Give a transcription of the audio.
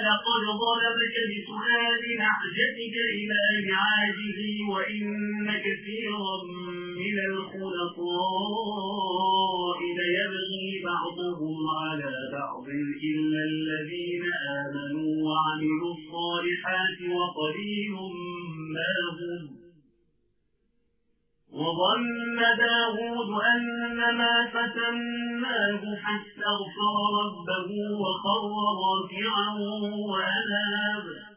ولقد ظلمك بسؤال نعجتك إلى نعاجه وإن كثيرا من الخلطاء ليبغي بعضهم على بعض إلا الذين آمنوا وعملوا الصالحات وقليل ما هم. وظن داود أنما فتناه حتى اغفر ربه وخر راكعا وأناب